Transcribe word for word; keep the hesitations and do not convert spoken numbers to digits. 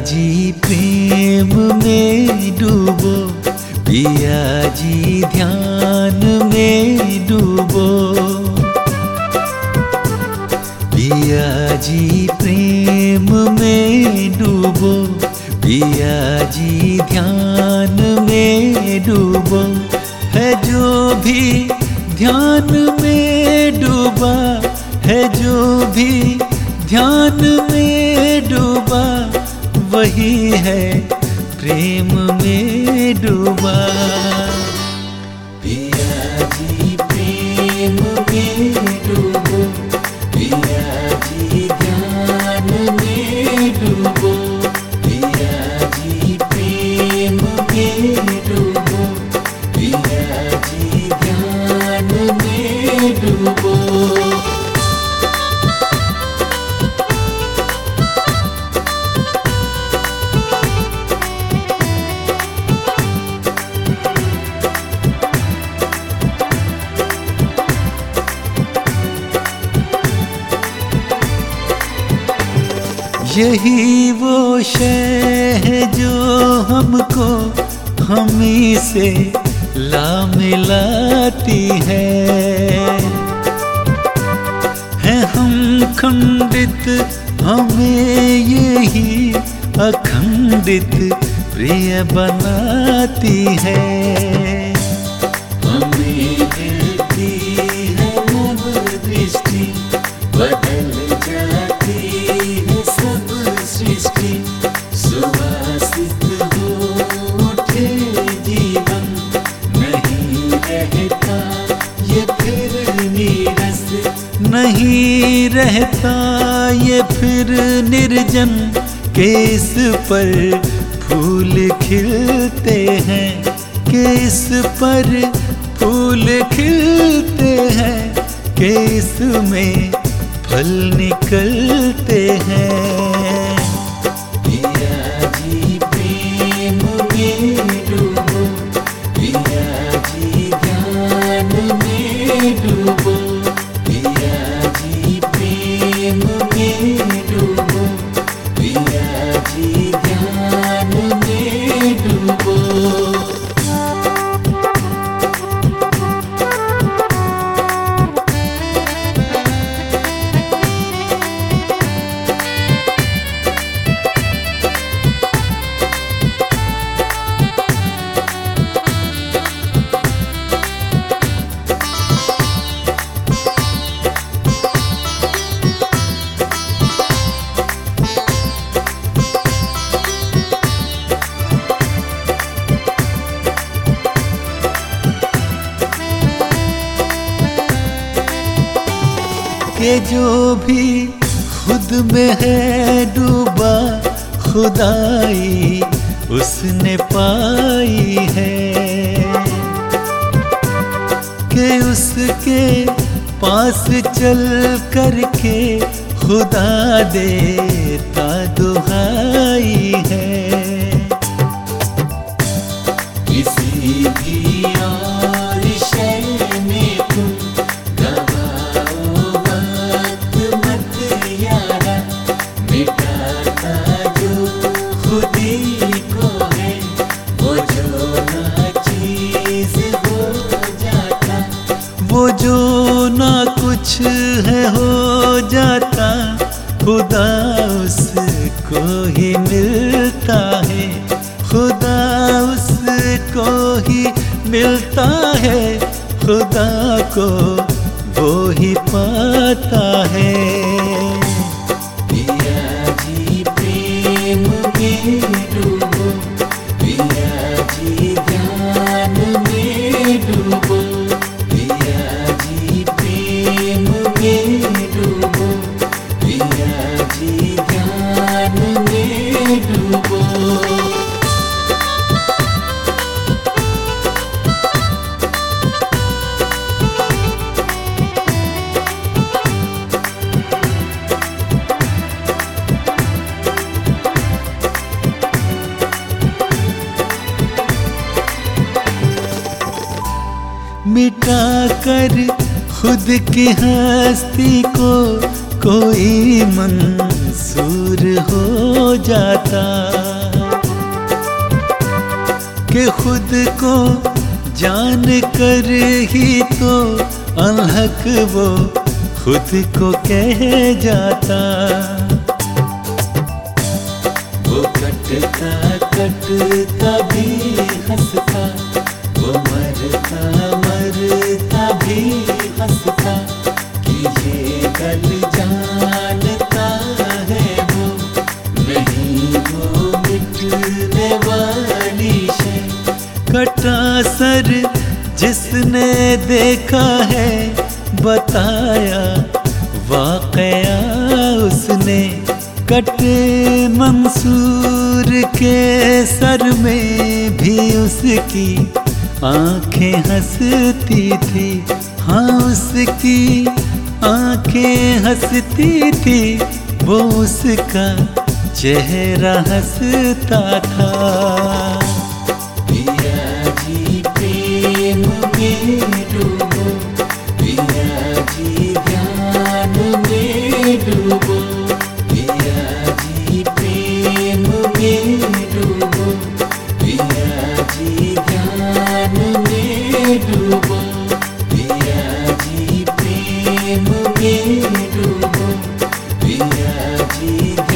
जी प्रेम में डूबो, पिया जी ध्यान में डूबो। पिया जी प्रेम में डूबो, पिया जी ध्यान में डूबो। है जो भी ध्यान में डूबा, है जो भी ध्यान में डूबा, वही है प्रेम में डूबा। पिया जी प्रेम में डूबो, पिया जी ध्यान में डूबो। पिया जी प्रेम में डूबो, पिया जी ध्यान में डूबो। यही वो शय है जो हमको हमी से ला मिलाती है। है हम खंडित, हमें यही अखंडित प्रिय बनाती है। हमें मिलती है नव दृष्टि, बदल जाती है सब सृष्टि। सुवासित हो उठे जीवन, नहीं रहता ये फिर नीरस, नहीं रहता ये फिर निर्जन। केस पर फूल खिलते हैं, केस पर फूल खिलते हैं, केस में फल निकलते हैं। पिया जी प्रेम में डूबो, पिया जी ध्यान में डूबो। पिया जी प्रेम में डूबो, पिया जी ध्यान में डूबो। के जो भी खुद में है डूबा, खुदाई उसने पाई है। कि उसके पास चल करके खुदा देता दुहाई है। किसी भी और शय में तुम वो जो ना कुछ है हो जाता, खुदा उसको ही मिलता है। खुदा उसको ही मिलता है, खुदा को वो ही पाता है। पिया जी प्रेम में डूबो, पिया जी ध्यान में डूबो। मिटा कर खुद की हस्ती को कोई मंजिल कसूर हो जाता कि खुद को जान कर ही तो अनहक वो खुद को कह जाता। वो कटता कटता भी हंसता, वो मरता मरता भी हंसता कि ये गल जानता है वो नहीं वो मिटने वाली शे। कटा सर जिसने देखा है बताया वाकया उसने, कटे मंसूर के सर में भी उसकी आंखें हंसती थी। हाँ उसकी आंखें हंसती थी, वो उसका चेहरा हंसता था। पिया जी प्रेम में डूबो, पिया जी ध्यान में डूबो, पिया जी प्रेम में डूबो, पिया जी ध्यान में डूबो, पिया जी प्रेम में डूबो, पिया जी